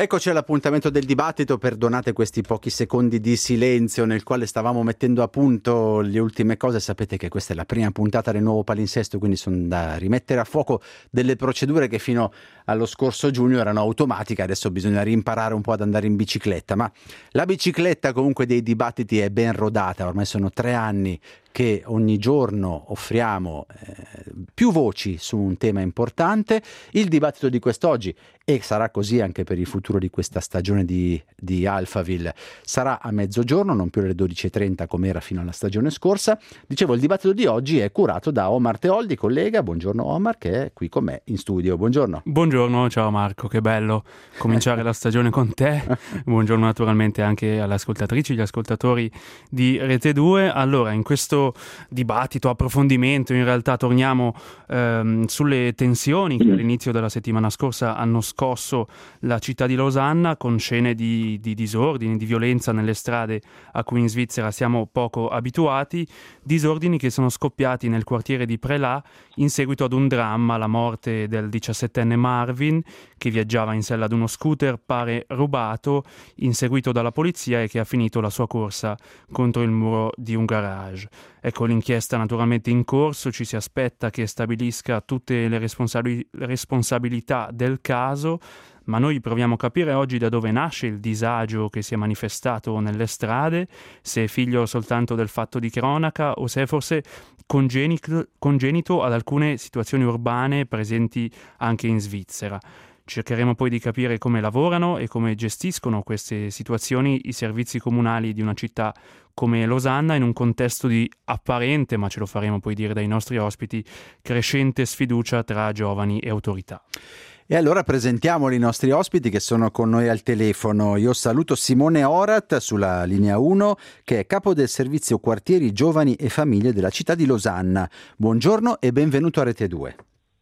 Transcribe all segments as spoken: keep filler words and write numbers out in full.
Eccoci all'appuntamento del dibattito, perdonate questi pochi secondi di silenzio nel quale stavamo mettendo a punto le ultime cose. Sapete che questa è la prima puntata del nuovo palinsesto, quindi sono da rimettere a fuoco delle procedure che fino allo scorso giugno erano automatiche, adesso bisogna rimparare un po' ad andare in bicicletta, ma la bicicletta comunque dei dibattiti è ben rodata, ormai sono tre anni che ogni giorno offriamo eh, più voci su un tema importante. Il dibattito di quest'oggi, e sarà così anche per il futuro di questa stagione di, di Alphaville, sarà a mezzogiorno, non più alle dodici e trenta come era fino alla stagione scorsa. Dicevo, il dibattito di oggi è curato da Omar Teoldi, collega. Buongiorno Omar, che è qui con me in studio. Buongiorno. Buongiorno, ciao Marco, che bello cominciare la stagione con te. Buongiorno naturalmente anche alle ascoltatrici e agli ascoltatori di Rete due. Allora, in questo dibattito, approfondimento, in realtà torniamo ehm, sulle tensioni che all'inizio della settimana scorsa hanno scosso la città di Losanna, con scene di, di disordini, di violenza nelle strade a cui in Svizzera siamo poco abituati, disordini che sono scoppiati nel quartiere di Prelà in seguito ad un dramma, la morte del diciassettenne Marvin, che viaggiava in sella ad uno scooter pare rubato, inseguito dalla polizia e che ha finito la sua corsa contro il muro di un garage. Ecco, l'inchiesta naturalmente in corso, ci si aspetta che stabilisca tutte le responsabil- responsabilità del caso, ma noi proviamo a capire oggi da dove nasce il disagio che si è manifestato nelle strade, se è figlio soltanto del fatto di cronaca o se è forse congenito, congenito ad alcune situazioni urbane presenti anche in Svizzera. Cercheremo poi di capire come lavorano e come gestiscono queste situazioni i servizi comunali di una città come Losanna in un contesto di apparente, ma ce lo faremo poi dire dai nostri ospiti, crescente sfiducia tra giovani e autorità. E allora presentiamoli i nostri ospiti che sono con noi al telefono. Io saluto Simone Orat sulla linea uno, che è capo del servizio quartieri giovani e famiglie della città di Losanna. Buongiorno e benvenuto a Rete due.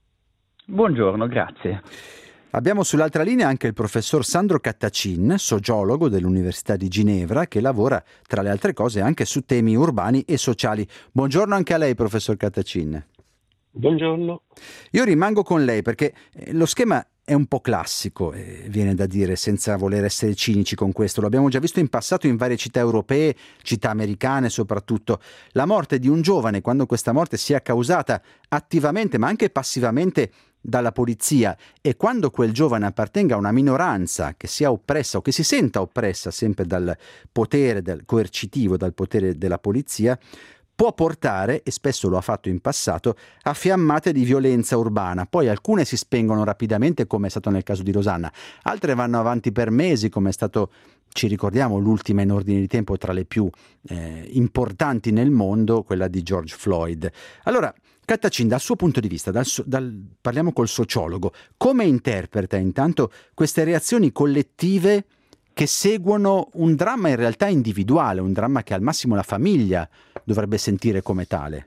Buongiorno, grazie. Abbiamo sull'altra linea anche il professor Sandro Cattacin, sociologo dell'Università di Ginevra, che lavora tra le altre cose anche su temi urbani e sociali. Buongiorno anche a lei, professor Cattacin. Buongiorno. Io rimango con lei perché lo schema è un po' classico, eh, viene da dire, senza voler essere cinici con questo. Lo abbiamo già visto in passato in varie città europee, città americane soprattutto. La morte di un giovane, quando questa morte sia causata attivamente ma anche passivamente dalla polizia, e quando quel giovane appartenga a una minoranza che sia oppressa o che si senta oppressa sempre dal potere del coercitivo, dal potere della polizia, può portare, e spesso lo ha fatto in passato, a fiammate di violenza urbana. Poi alcune si spengono rapidamente, come è stato nel caso di Losanna, altre vanno avanti per mesi, come è stato, ci ricordiamo, l'ultima in ordine di tempo tra le più eh, importanti nel mondo, quella di George Floyd. Allora, Cattacin, dal suo punto di vista, dal, dal, parliamo col sociologo, come interpreta intanto queste reazioni collettive che seguono un dramma in realtà individuale, un dramma che al massimo la famiglia dovrebbe sentire come tale?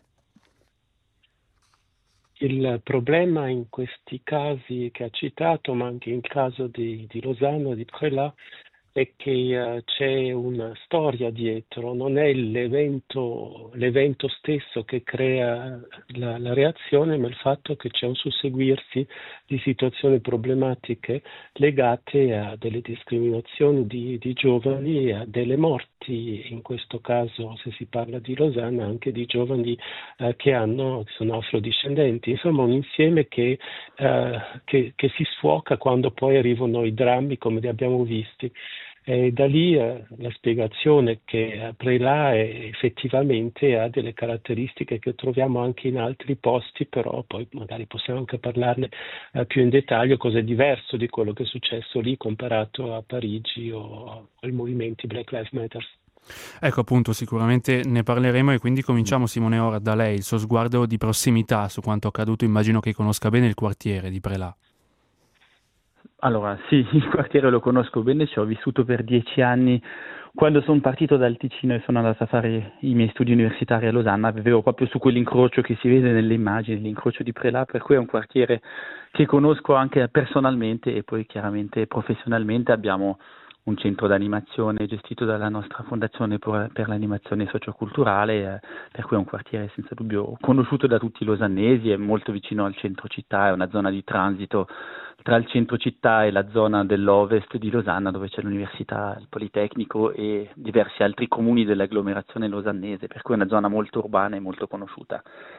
Il problema in questi casi che ha citato, ma anche in caso di, di Losanna e di Prelà, è che uh, c'è una storia dietro, non è l'evento, l'evento stesso che crea la, la reazione, ma il fatto che c'è un susseguirsi di situazioni problematiche legate a delle discriminazioni di, di giovani e a delle morti, in questo caso se si parla di Losanna anche di giovani uh, che hanno, che sono afrodiscendenti, insomma un insieme che, uh, che, che si sfoca quando poi arrivano i drammi come li abbiamo visti. E da lì eh, la spiegazione che Prelà è, effettivamente ha delle caratteristiche che troviamo anche in altri posti, però poi magari possiamo anche parlarne eh, più in dettaglio, cosa è diverso di quello che è successo lì comparato a Parigi o ai movimenti Black Lives Matter. Ecco, appunto, sicuramente ne parleremo, e quindi cominciamo, Simone, ora da lei, il suo sguardo di prossimità su quanto accaduto. Immagino che conosca bene il quartiere di Prelà. Allora, sì, il quartiere lo conosco bene, ci ho vissuto per dieci anni. Quando sono partito dal Ticino e sono andato a fare i miei studi universitari a Losanna, vivevo proprio su quell'incrocio che si vede nelle immagini, l'incrocio di Prelà, per cui è un quartiere che conosco anche personalmente, e poi chiaramente professionalmente abbiamo un centro d'animazione gestito dalla nostra fondazione per, per l'animazione socioculturale, eh, per cui è un quartiere senza dubbio conosciuto da tutti i losannesi, è molto vicino al centro città, è una zona di transito tra il centro città e la zona dell'ovest di Losanna, dove c'è l'università, il Politecnico e diversi altri comuni dell'agglomerazione losannese, per cui è una zona molto urbana e molto conosciuta.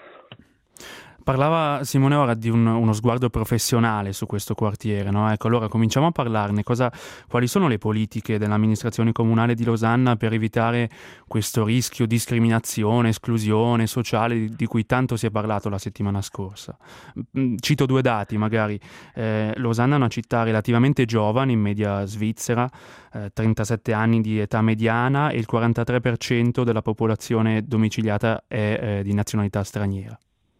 Parlava Simone ora di un, uno sguardo professionale su questo quartiere, no? Ecco, allora cominciamo a parlarne. Cosa, quali sono le politiche dell'amministrazione comunale di Losanna per evitare questo rischio di discriminazione, esclusione sociale di, di cui tanto si è parlato la settimana scorsa? Cito due dati magari. Eh, Losanna è una città relativamente giovane, in media svizzera, eh, trentasette anni di età mediana e il quarantatré per cento della popolazione domiciliata è eh, di nazionalità straniera.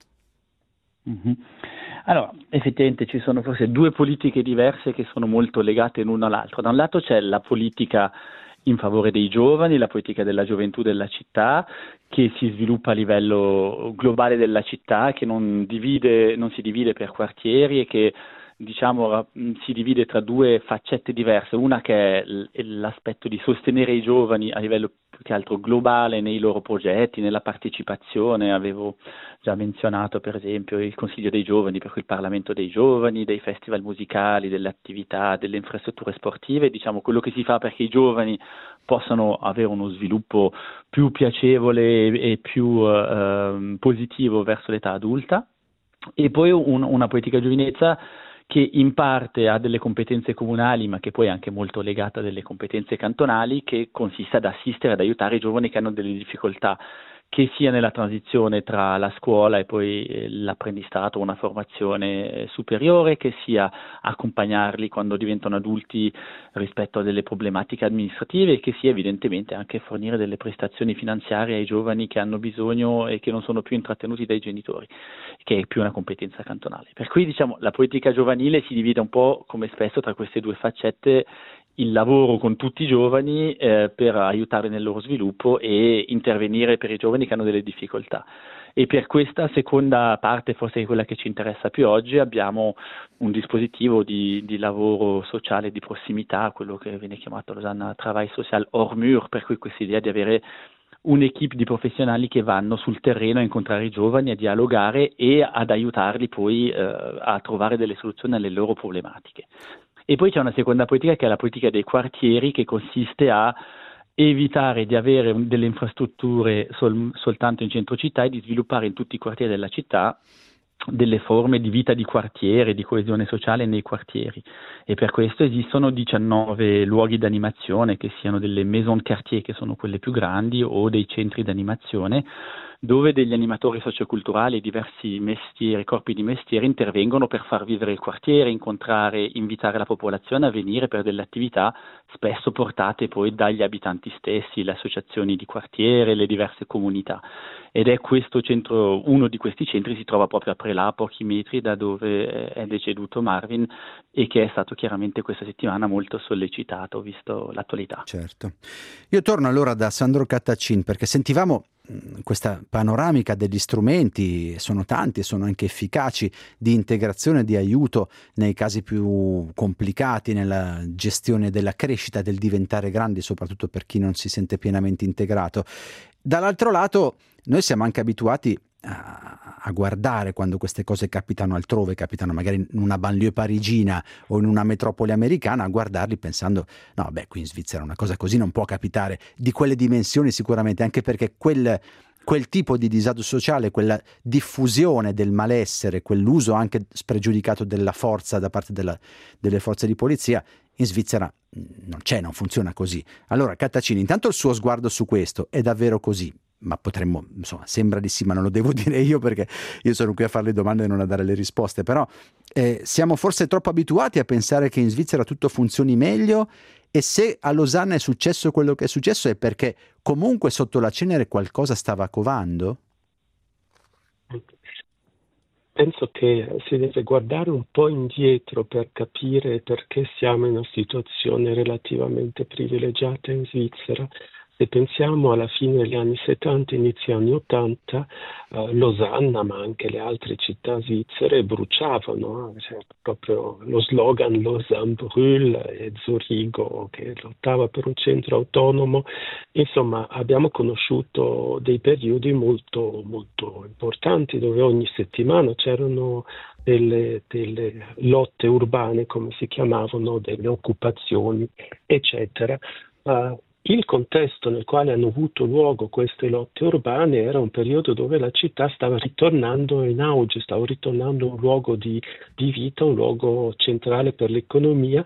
Mm-hmm. Allora, effettivamente ci sono forse due politiche diverse che sono molto legate l'una all'altra. Da un lato c'è la politica in favore dei giovani, la politica della gioventù della città, che si sviluppa a livello globale della città, che non divide, non si divide per quartieri e che diciamo si divide tra due faccette diverse, una che è l'aspetto di sostenere i giovani a livello più che altro globale nei loro progetti, nella partecipazione. Avevo già menzionato per esempio il Consiglio dei Giovani, per cui il Parlamento dei Giovani, dei festival musicali, delle attività, delle infrastrutture sportive, diciamo quello che si fa perché i giovani possano avere uno sviluppo più piacevole e più eh, positivo verso l'età adulta. E poi un, una politica giovinezza che in parte ha delle competenze comunali, ma che poi è anche molto legata a delle competenze cantonali, che consiste ad assistere, ad aiutare i giovani che hanno delle difficoltà, che sia nella transizione tra la scuola e poi l'apprendistato o una formazione superiore, che sia accompagnarli quando diventano adulti rispetto a delle problematiche amministrative, e che sia evidentemente anche fornire delle prestazioni finanziarie ai giovani che hanno bisogno e che non sono più intrattenuti dai genitori, che è più una competenza cantonale. Per cui diciamo la politica giovanile si divide un po' come spesso tra queste due faccette: il lavoro con tutti i giovani eh, per aiutarli nel loro sviluppo e intervenire per i giovani che hanno delle difficoltà. E per questa seconda parte, forse quella che ci interessa più oggi, abbiamo un dispositivo di, di lavoro sociale di prossimità, quello che viene chiamato a Losanna Travail Social hors mur, per cui questa idea di avere un'equipe di professionali che vanno sul terreno a incontrare i giovani, a dialogare e ad aiutarli poi eh, a trovare delle soluzioni alle loro problematiche. E poi c'è una seconda politica che è la politica dei quartieri, che consiste a evitare di avere delle infrastrutture sol- soltanto in centro città e di sviluppare in tutti i quartieri della città delle forme di vita di quartiere, di coesione sociale nei quartieri. E per questo esistono diciannove luoghi d'animazione, che siano delle maison de quartier, che sono quelle più grandi, o dei centri d'animazione, dove degli animatori socioculturali e diversi mestieri, corpi di mestiere intervengono per far vivere il quartiere, incontrare, invitare la popolazione a venire per delle attività spesso portate poi dagli abitanti stessi, le associazioni di quartiere, le diverse comunità. Ed è questo centro, uno di questi centri si trova proprio a Prelà, a pochi metri da dove è deceduto Marvin, e che è stato chiaramente questa settimana molto sollecitato, visto l'attualità. Certo. Io torno allora da Sandro Cattacin, perché sentivamo questa panoramica degli strumenti, sono tanti e sono anche efficaci, di integrazione, di aiuto nei casi più complicati, nella gestione della crescita, del diventare grandi, soprattutto per chi non si sente pienamente integrato. Dall'altro lato noi siamo anche abituati a, a guardare quando queste cose capitano altrove, capitano magari in una banlieue parigina o in una metropoli americana, a guardarli pensando no beh, qui in Svizzera una cosa così non può capitare, di quelle dimensioni sicuramente, anche perché quel, quel tipo di disagio sociale, quella diffusione del malessere, quell'uso anche spregiudicato della forza da parte della, delle forze di polizia in Svizzera non c'è, non funziona così. Allora Cattacini, intanto il suo sguardo su questo: è davvero così? Ma potremmo, insomma, sembra di sì, ma non lo devo dire io perché io sono qui a fare le domande e non a dare le risposte, però eh, siamo forse troppo abituati a pensare che in Svizzera tutto funzioni meglio, e se a Losanna è successo quello che è successo è perché comunque sotto la cenere qualcosa stava covando? Penso che si deve guardare un po' indietro per capire perché siamo in una situazione relativamente privilegiata in Svizzera. Se pensiamo alla fine degli anni settanta, inizio anni ottanta, eh, Losanna, ma anche le altre città svizzere bruciavano, eh, cioè, proprio lo slogan Lausanne brûle e Zurigo che lottava per un centro autonomo. Insomma, abbiamo conosciuto dei periodi molto, molto importanti dove ogni settimana c'erano delle, delle lotte urbane, come si chiamavano, delle occupazioni, eccetera. Uh, Il contesto nel quale hanno avuto luogo queste lotte urbane era un periodo dove la città stava ritornando in auge, stava ritornando un luogo di, di vita, un luogo centrale per l'economia,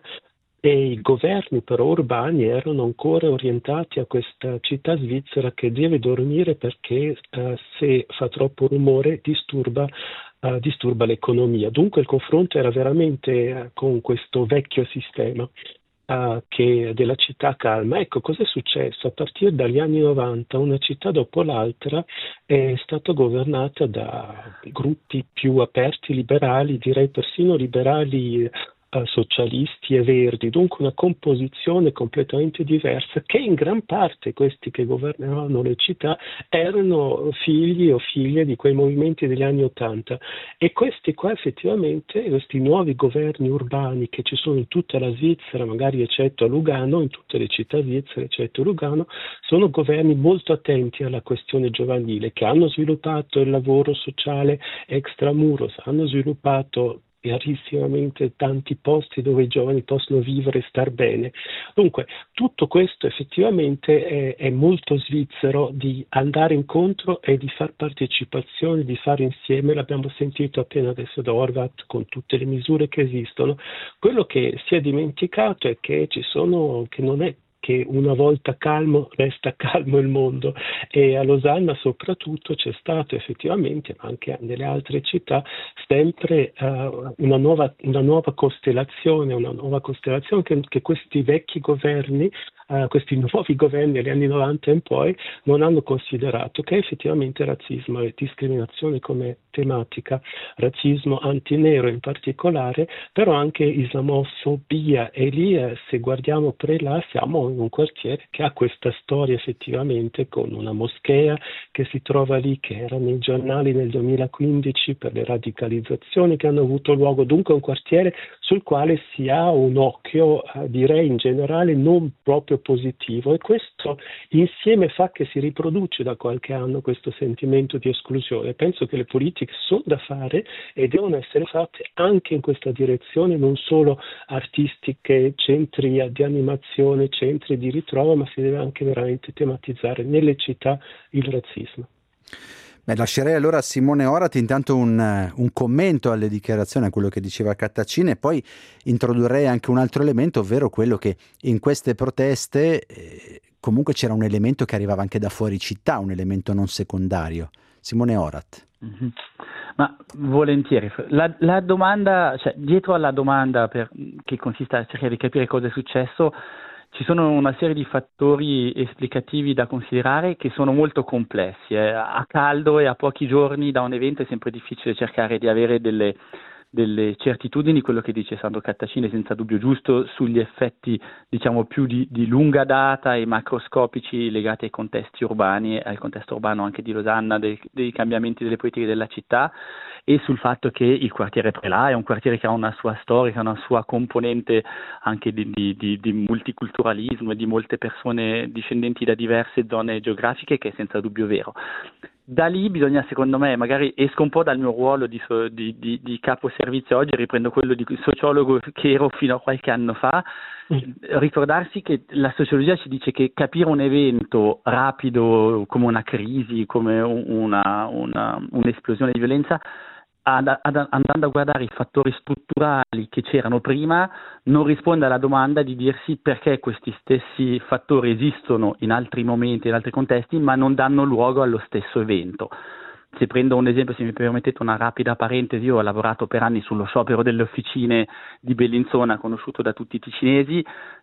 e i governi però urbani erano ancora orientati a questa città svizzera che deve dormire perché eh, se fa troppo rumore disturba, eh, disturba l'economia. Dunque il confronto era veramente eh, con questo vecchio sistema uh, che della città calma. Ecco, cosa è successo? A partire dagli anni novanta una città dopo l'altra è stata governata da gruppi più aperti, liberali, direi persino liberali Uh, socialisti e verdi, dunque una composizione completamente diversa, che in gran parte questi che governavano le città erano figli o figlie di quei movimenti degli anni Ottanta, e questi qua effettivamente, questi nuovi governi urbani che ci sono in tutta la Svizzera, magari eccetto a Lugano, in tutte le città svizzere eccetto Lugano, sono governi molto attenti alla questione giovanile, che hanno sviluppato il lavoro sociale extramuros, hanno sviluppato rarissimamente tanti posti dove i giovani possono vivere e star bene. Dunque tutto questo effettivamente è, è molto svizzero, di andare incontro e di far partecipazione, di fare insieme. L'abbiamo sentito appena adesso da Horvath con tutte le misure che esistono. Quello che si è dimenticato è che ci sono, che non è che una volta calmo resta calmo il mondo, e a Losanna soprattutto c'è stato effettivamente, ma anche nelle altre città, sempre uh, una, nuova, una nuova costellazione, una nuova costellazione che, che questi vecchi governi, uh, questi nuovi governi degli anni novanta in poi non hanno considerato, che è effettivamente razzismo e discriminazione come tematica, razzismo antinero in particolare, però anche islamofobia, e lì eh, se guardiamo Prelà siamo in un quartiere che ha questa storia effettivamente, con una moschea che si trova lì, che era nei giornali nel duemilaquindici per le radicalizzazioni che hanno avuto luogo. Dunque un quartiere sul quale si ha un occhio, eh, direi in generale non proprio positivo, e questo insieme fa che si riproduce da qualche anno questo sentimento di esclusione. Penso che le politiche sono da fare e devono essere fatte anche in questa direzione, non solo artistiche, centri di animazione, centri di ritrovo, ma si deve anche veramente tematizzare nelle città il razzismo. Beh, lascerei allora a Simone Horvath intanto un, un commento alle dichiarazioni, a quello che diceva Cattacini, e poi introdurrei anche un altro elemento, ovvero quello che in queste proteste eh, comunque c'era un elemento che arrivava anche da fuori città, un elemento non secondario. Simone Horvath. Mm-hmm. Ma volentieri, la, la domanda, cioè dietro alla domanda per, che consiste a cercare di capire cosa è successo, ci sono una serie di fattori esplicativi da considerare che sono molto complessi. Eh. A caldo e a pochi giorni da un evento è sempre difficile cercare di avere delle, delle certitudini. Quello che dice Sandro Cattacini è senza dubbio giusto sugli effetti, diciamo, più di, di lunga data e macroscopici legati ai contesti urbani, al contesto urbano anche di Losanna, dei, dei cambiamenti delle politiche della città, e sul fatto che il quartiere Prelà è un quartiere che ha una sua storia, che ha una sua componente anche di, di, di, di multiculturalismo e di molte persone discendenti da diverse zone geografiche, che è senza dubbio vero. Da lì bisogna, secondo me, magari esco un po' dal mio ruolo di, di, di, di capo servizio oggi, riprendo quello di sociologo che ero fino a qualche anno fa, ricordarsi che la sociologia ci dice che capire un evento rapido come una crisi, come una, una, un'esplosione di violenza, Ad, ad, andando a guardare i fattori strutturali che c'erano prima, non risponde alla domanda di dirsi perché questi stessi fattori esistono in altri momenti, in altri contesti, ma non danno luogo allo stesso evento. Se prendo un esempio, se mi permettete una rapida parentesi, io ho lavorato per anni sullo sciopero delle officine di Bellinzona, conosciuto da tutti i ticinesi,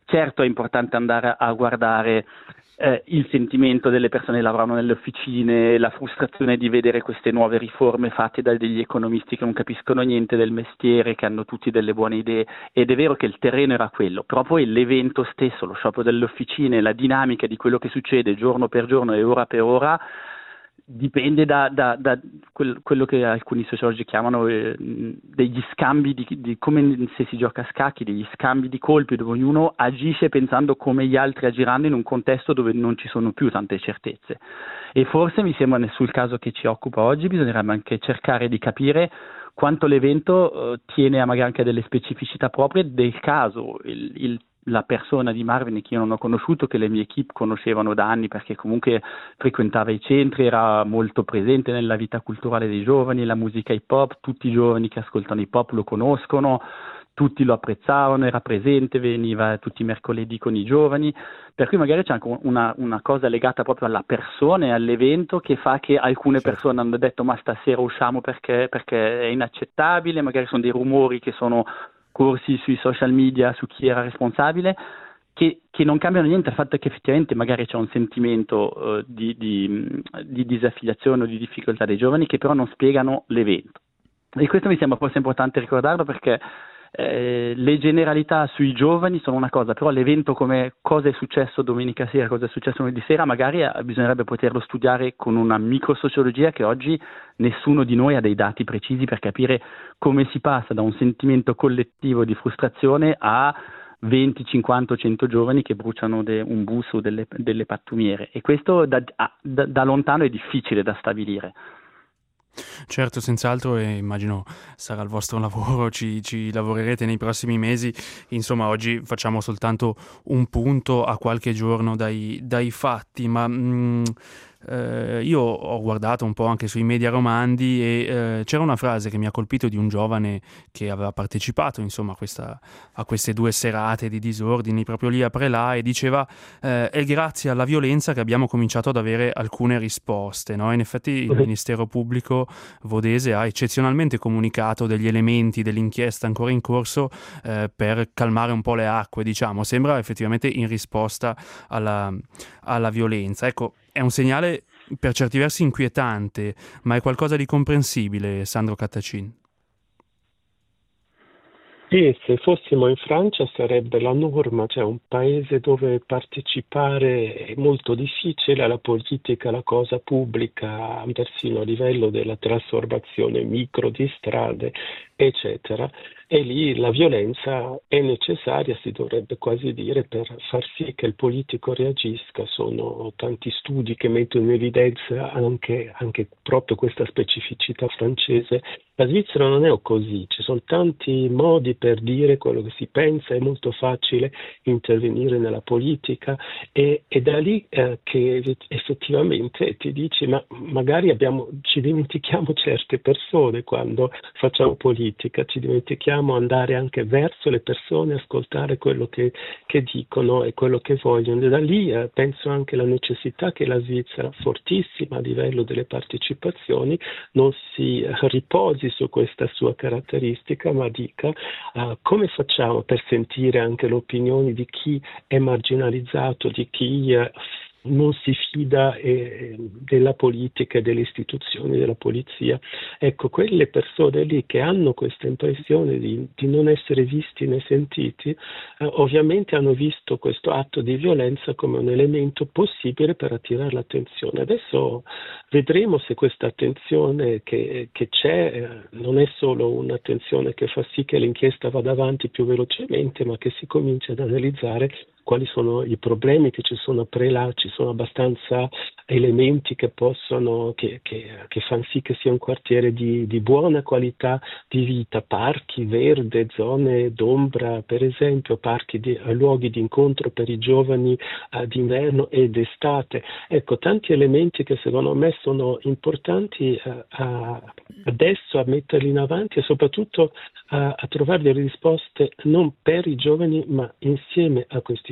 certo è importante andare a guardare eh, il sentimento delle persone che lavorano nelle officine, la frustrazione di vedere queste nuove riforme fatte da degli economisti che non capiscono niente del mestiere, che hanno tutti delle buone idee, ed è vero che il terreno era quello, però poi l'evento stesso, lo sciopero delle officine, la dinamica di quello che succede giorno per giorno e ora per ora, dipende da, da, da quel, quello che alcuni sociologi chiamano eh, degli scambi di, di come se si gioca a scacchi, degli scambi di colpi dove ognuno agisce pensando come gli altri agiranno in un contesto dove non ci sono più tante certezze. E forse mi sembra sul caso che ci occupa oggi bisognerebbe anche cercare di capire quanto l'evento eh, tiene a magari anche delle specificità proprie del caso. Il, il la persona di Marvin che io non ho conosciuto, che le mie equip conoscevano da anni perché comunque frequentava i centri, era molto presente nella vita culturale dei giovani, la musica hip hop, tutti i giovani che ascoltano hip hop lo conoscono, tutti lo apprezzavano, era presente, veniva tutti i mercoledì con i giovani, per cui magari c'è anche una, una cosa legata proprio alla persona e all'evento che fa che alcune certo. persone hanno detto ma stasera usciamo perché, perché è inaccettabile, magari sono dei rumori che sono corsi sui social media su chi era responsabile, che, che non cambiano niente al fatto che effettivamente magari c'è un sentimento uh, di, di, di disaffiliazione o di difficoltà dei giovani che però non spiegano l'evento. E questo mi sembra forse importante ricordarlo perché eh, le generalità sui giovani sono una cosa, però l'evento come cosa è successo domenica sera, cosa è successo lunedì sera, magari eh, bisognerebbe poterlo studiare con una microsociologia che oggi nessuno di noi ha dei dati precisi per capire come si passa da un sentimento collettivo di frustrazione a venti, cinquanta, cento giovani che bruciano de, un bus o delle, delle pattumiere, e questo da, da, da lontano è difficile da stabilire. Certo, senz'altro, e immagino sarà il vostro lavoro, ci, ci lavorerete nei prossimi mesi. Insomma, oggi facciamo soltanto un punto a qualche giorno dai, dai fatti, ma mh, eh, io ho guardato un po' anche sui media romandi e eh, c'era una frase che mi ha colpito di un giovane che aveva partecipato insomma a, questa, a queste due serate di disordini proprio lì a Prelà, e diceva eh, è grazie alla violenza che abbiamo cominciato ad avere alcune risposte, no? In effetti il Ministero Pubblico vodese ha eccezionalmente comunicato degli elementi dell'inchiesta ancora in corso eh, per calmare un po' le acque, diciamo, sembra effettivamente in risposta alla, alla violenza. Ecco, è un segnale per certi versi inquietante, ma è qualcosa di comprensibile, Sandro Cattacin. Sì, se fossimo in Francia sarebbe la norma, cioè un paese dove partecipare è molto difficile, la politica, la cosa pubblica, persino a livello della trasformazione micro di strade, eccetera. E lì la violenza è necessaria, si dovrebbe quasi dire, per far sì che il politico reagisca. Sono tanti studi che mettono in evidenza anche, anche proprio questa specificità francese. La Svizzera non è così, ci sono tanti modi per dire quello che si pensa, è molto facile intervenire nella politica, e è da lì eh, che effettivamente ti dici ma magari abbiamo, ci dimentichiamo certe persone quando facciamo politica, ci dimentichiamo andare anche verso le persone, ascoltare quello che, che dicono e quello che vogliono, e da lì eh, penso anche alla necessità che la Svizzera, fortissima a livello delle partecipazioni, non si eh, riposi su questa sua caratteristica, ma dica uh, come facciamo per sentire anche le opinioni di chi è marginalizzato, di chi uh, non si fida eh, della politica e delle istituzioni della polizia. Ecco, quelle persone lì che hanno questa impressione di, di non essere visti né sentiti, eh, ovviamente hanno visto questo atto di violenza come un elemento possibile per attirare l'attenzione. Adesso vedremo se questa attenzione che, che c'è eh, non è solo un'attenzione che fa sì che l'inchiesta vada avanti più velocemente, ma che si comincia ad analizzare quali sono i problemi che ci sono a Prelà. Ci sono abbastanza elementi che possono, che, che, che fanno sì che sia un quartiere di, di buona qualità di vita, parchi, verde, zone d'ombra, per esempio, parchi di, luoghi di incontro per i giovani eh, d'inverno e d'estate. Ecco, tanti elementi che secondo me sono importanti eh, a, adesso a metterli in avanti, e soprattutto a, a trovare delle risposte non per i giovani ma insieme a questi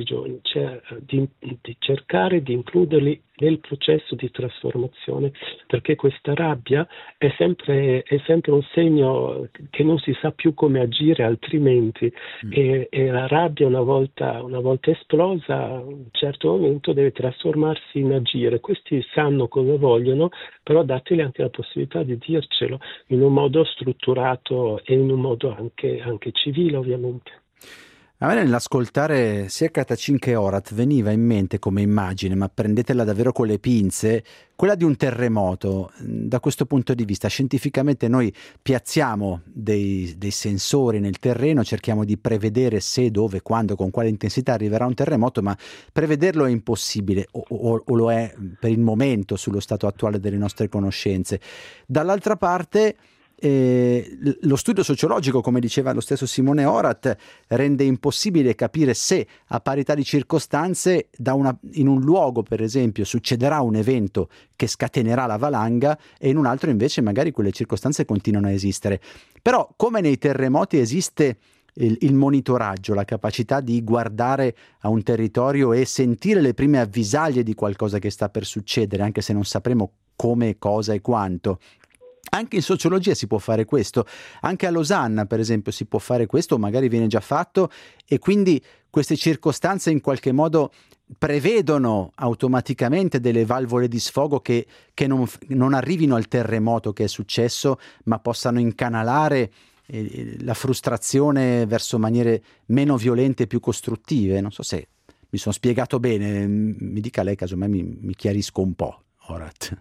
giovani, cioè di, di cercare di includerli nel processo di trasformazione, perché questa rabbia è sempre, è sempre un segno che non si sa più come agire altrimenti, mm. e, e la rabbia una volta, una volta esplosa a un certo momento deve trasformarsi in agire. Questi sanno cosa vogliono, però dateli anche la possibilità di dircelo in un modo strutturato e in un modo anche, anche civile, ovviamente. A me nell'ascoltare sia Katachin che Horath veniva in mente come immagine, ma prendetela davvero con le pinze, quella di un terremoto. Da questo punto di vista, scientificamente noi piazziamo dei, dei sensori nel terreno, cerchiamo di prevedere se, dove, quando, con quale intensità arriverà un terremoto, ma prevederlo è impossibile, o, o, o lo è per il momento sullo stato attuale delle nostre conoscenze. Dall'altra parte, Eh, lo studio sociologico, come diceva lo stesso Simone Horath, rende impossibile capire se a parità di circostanze da una, in un luogo per esempio succederà un evento che scatenerà la valanga e in un altro invece magari quelle circostanze continuano a esistere. Però come nei terremoti esiste il, il monitoraggio, la capacità di guardare a un territorio e sentire le prime avvisaglie di qualcosa che sta per succedere, anche se non sapremo come, cosa e quanto. Anche in sociologia si può fare questo, anche a Losanna per esempio si può fare questo, o magari viene già fatto, e quindi queste circostanze in qualche modo prevedono automaticamente delle valvole di sfogo che, che non, non arrivino al terremoto che è successo, ma possano incanalare eh, la frustrazione verso maniere meno violente e più costruttive. Non so se mi sono spiegato bene, mi dica lei, casomai mi, mi chiarisco un po', Horath.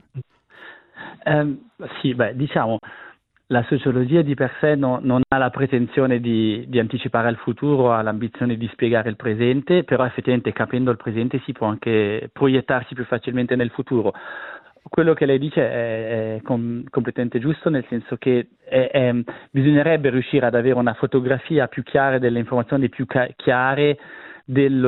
Eh, sì, beh, diciamo, la sociologia di per sé no, non ha la pretensione di, di anticipare il futuro, ha l'ambizione di spiegare il presente, però effettivamente capendo il presente si può anche proiettarsi più facilmente nel futuro. Quello che lei dice è, è com- completamente giusto, nel senso che è, è, bisognerebbe riuscire ad avere una fotografia più chiara, delle informazioni più ca- chiare dello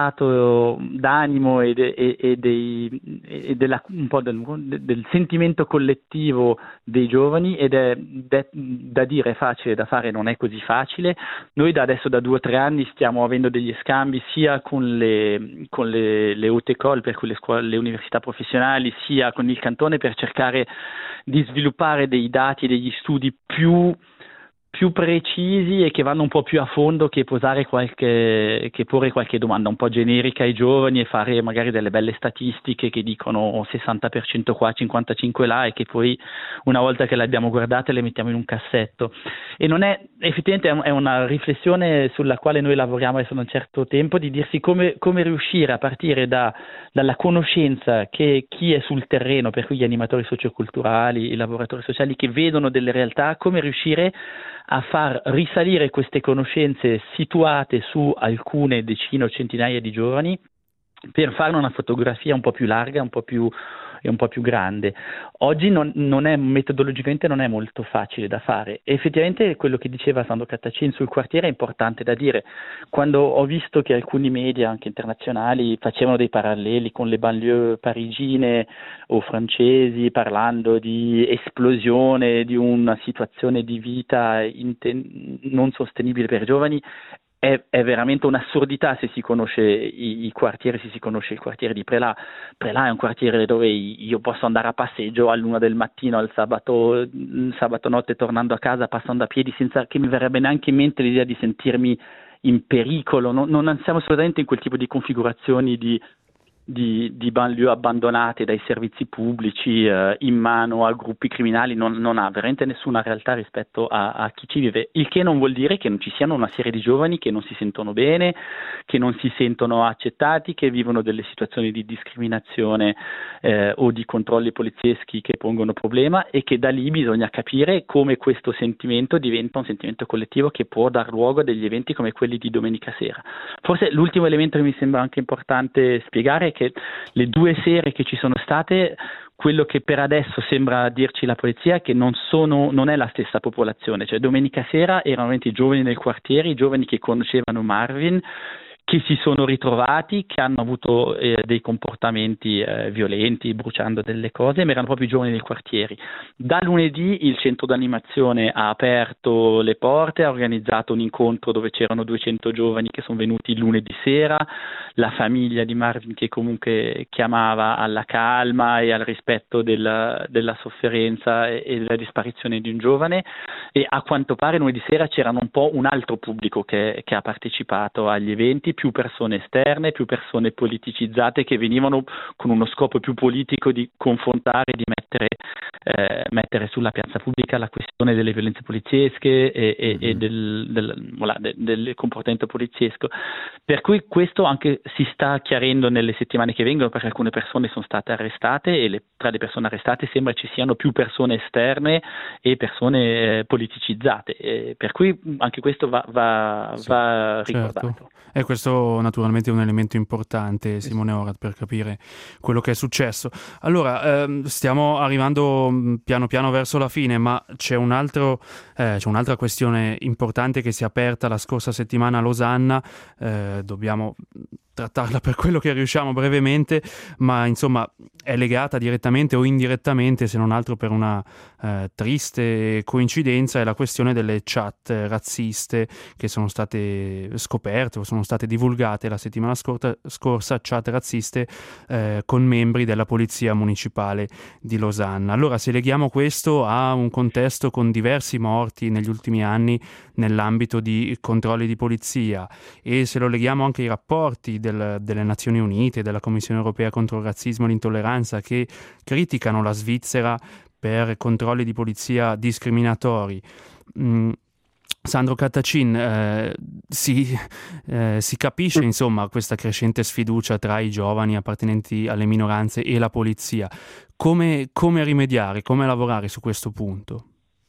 stato d'animo e, de, e, e, dei, e della, un po' del, del sentimento collettivo dei giovani, ed è de, da dire facile, da fare non è così facile. Noi da adesso da due o tre anni stiamo avendo degli scambi sia con le, con le, le haute école, per cui le, scuole, le università professionali, sia con il cantone, per cercare di sviluppare dei dati e degli studi più più precisi e che vanno un po' più a fondo che posare qualche che porre qualche domanda un po' generica ai giovani e fare magari delle belle statistiche che dicono sessanta per cento qua, cinquantacinque là, e che poi una volta che le abbiamo guardate le mettiamo in un cassetto. E non è, effettivamente è una riflessione sulla quale noi lavoriamo adesso da un certo tempo, di dirsi come, come riuscire a partire da, dalla conoscenza che chi è sul terreno, per cui gli animatori socioculturali, i lavoratori sociali che vedono delle realtà, come riuscire a far risalire queste conoscenze situate su alcune decine o centinaia di giovani per farne una fotografia un po' più larga, un po' più e un po' più grande. Oggi non, non è, metodologicamente non è molto facile da fare. E effettivamente quello che diceva Sandro Katachin sul quartiere è importante da dire. Quando ho visto che alcuni media, anche internazionali, facevano dei paralleli con le banlieue parigine o francesi, parlando di esplosione di una situazione di vita inten- non sostenibile per i giovani, È, è veramente un'assurdità se si conosce i, i quartieri, se si conosce il quartiere di Prelà. Prelà è un quartiere dove io posso andare a passeggio all'una del mattino, al sabato, sabato notte, tornando a casa, passando a piedi, senza che mi verrebbe neanche in mente l'idea di sentirmi in pericolo. Non, non siamo assolutamente in quel tipo di configurazioni di Di, di banlieue abbandonate dai servizi pubblici, eh, in mano a gruppi criminali. Non, non ha veramente nessuna realtà rispetto a, a chi ci vive, il che non vuol dire che non ci siano una serie di giovani che non si sentono bene, che non si sentono accettati, che vivono delle situazioni di discriminazione eh, o di controlli polizieschi che pongono problema, e che da lì bisogna capire come questo sentimento diventa un sentimento collettivo che può dar luogo a degli eventi come quelli di domenica sera. Forse l'ultimo elemento che mi sembra anche importante spiegare è che le due sere che ci sono state, quello che per adesso sembra dirci la polizia è che non sono, non è la stessa popolazione. Cioè domenica sera erano i giovani nel quartiere, i giovani che conoscevano Marvin, che si sono ritrovati, che hanno avuto eh, dei comportamenti eh, violenti, bruciando delle cose, ma erano proprio i giovani del quartiere. Da lunedì il centro d'animazione ha aperto le porte, ha organizzato un incontro dove c'erano duecento giovani che sono venuti lunedì sera, la famiglia di Marvin che comunque chiamava alla calma e al rispetto della, della sofferenza e, e della disparizione di un giovane, e a quanto pare lunedì sera c'erano un po' un altro pubblico che, che ha partecipato agli eventi, più persone esterne, più persone politicizzate che venivano con uno scopo più politico di confrontare, di mettere, eh, mettere sulla piazza pubblica la questione delle violenze poliziesche e, e, mm-hmm. e del, del, voilà, del, del comportamento poliziesco. Per cui questo anche si sta chiarendo nelle settimane che vengono, perché alcune persone sono state arrestate e le, tra le persone arrestate sembra ci siano più persone esterne e persone eh, politicizzate, e per cui anche questo va, va, sì, va ricordato. Certo. E questo naturalmente è un elemento importante, Simone Orat, per capire quello che è successo. Allora, ehm, stiamo arrivando piano piano verso la fine, ma c'è un altro, eh, c'è un'altra questione importante che si è aperta la scorsa settimana a Losanna. Eh, dobbiamo trattarla per quello che riusciamo brevemente, ma insomma è legata direttamente o indirettamente, se non altro per una eh, triste coincidenza, è la questione delle chat razziste che sono state scoperte o sono state divulgate la settimana scorsa, scorsa chat razziste eh, con membri della polizia municipale di Losanna. Allora, se leghiamo questo a un contesto con diversi morti negli ultimi anni nell'ambito di controlli di polizia, e se lo leghiamo anche ai rapporti del, delle Nazioni Unite, della Commissione Europea contro il razzismo e l'intolleranza, che criticano la Svizzera per controlli di polizia discriminatori, mm, Sandro Cattacin, eh, si, eh, si capisce insomma questa crescente sfiducia tra i giovani appartenenti alle minoranze e la polizia. Come, come rimediare, come lavorare su questo punto?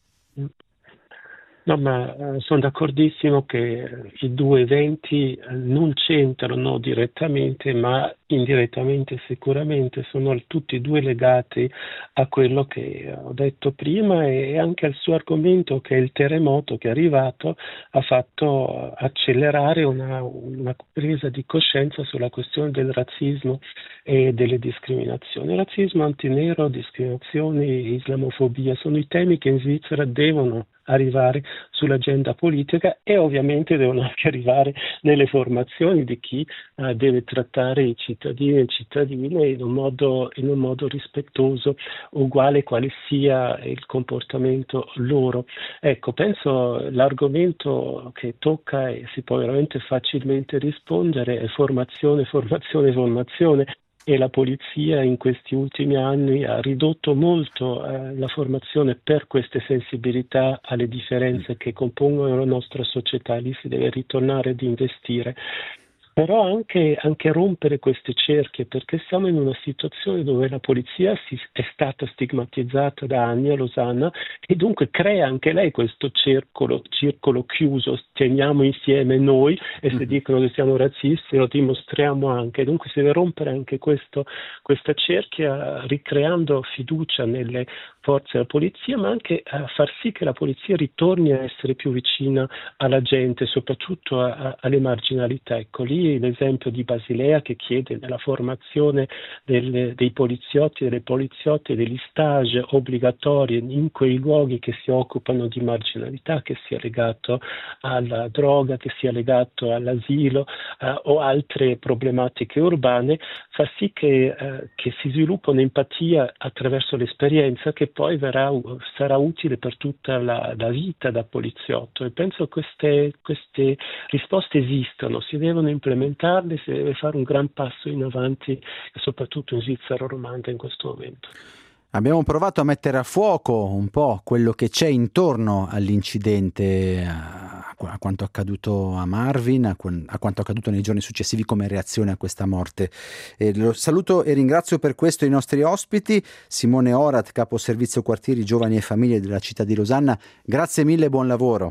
No, ma eh, sono d'accordissimo che i due eventi eh, non c'entrano direttamente, ma indirettamente sicuramente sono tutti e due legati a quello che ho detto prima e anche al suo argomento, che il terremoto che è arrivato ha fatto accelerare una, una presa di coscienza sulla questione del razzismo e delle discriminazioni. Razzismo, antinero, discriminazione, islamofobia sono i temi che in Svizzera devono arrivare sull'agenda politica e ovviamente devono anche arrivare nelle formazioni di chi uh, deve trattare i cittadini e cittadine in un modo, in un modo rispettoso, uguale quale sia il comportamento loro. Ecco, penso l'argomento che tocca e si può veramente facilmente rispondere è formazione, formazione, formazione. E la polizia in questi ultimi anni ha ridotto molto eh, la formazione per queste sensibilità alle differenze che compongono la nostra società. Lì si deve ritornare ad investire. Però anche, anche rompere queste cerchie, perché siamo in una situazione dove la polizia si, è stata stigmatizzata da anni a Losanna e dunque crea anche lei questo circolo, circolo chiuso, teniamo insieme noi e se dicono che siamo razzisti lo dimostriamo anche. Dunque si deve rompere anche questo, questa cerchia ricreando fiducia nelle forze della polizia, ma anche a far sì che la polizia ritorni a essere più vicina alla gente, soprattutto a, a, alle marginalità. Ecco lì l'esempio di Basilea che chiede la formazione delle, dei poliziotti e delle poliziotte, degli stage obbligatori in quei luoghi che si occupano di marginalità, che sia legato alla droga, che sia legato all'asilo eh, o altre problematiche urbane, fa sì che, eh, che si sviluppa un'empatia attraverso l'esperienza che poi verrà, sarà utile per tutta la, la vita da poliziotto. E penso che queste, queste risposte esistono, si devono implementarle, si deve fare un gran passo in avanti, soprattutto in Svizzera romanda in questo momento. Abbiamo provato a mettere a fuoco un po' quello che c'è intorno all'incidente, a, a quanto accaduto a Marvin, a, a quanto accaduto nei giorni successivi come reazione a questa morte. E lo saluto e ringrazio per questo i nostri ospiti, Simone Orat, capo servizio quartieri giovani e famiglie della città di Losanna. Grazie mille e buon lavoro.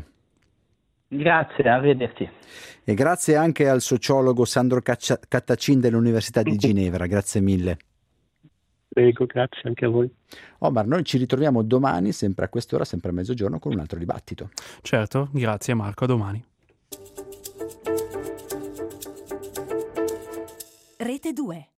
Grazie, arrivederci. E grazie anche al sociologo Sandro Cattacin dell'Università di Ginevra. Grazie mille. Prego, grazie anche a voi. Omar, noi ci ritroviamo domani, sempre a quest'ora, sempre a mezzogiorno, con un altro dibattito. Certo, grazie Marco, a domani. Rete due.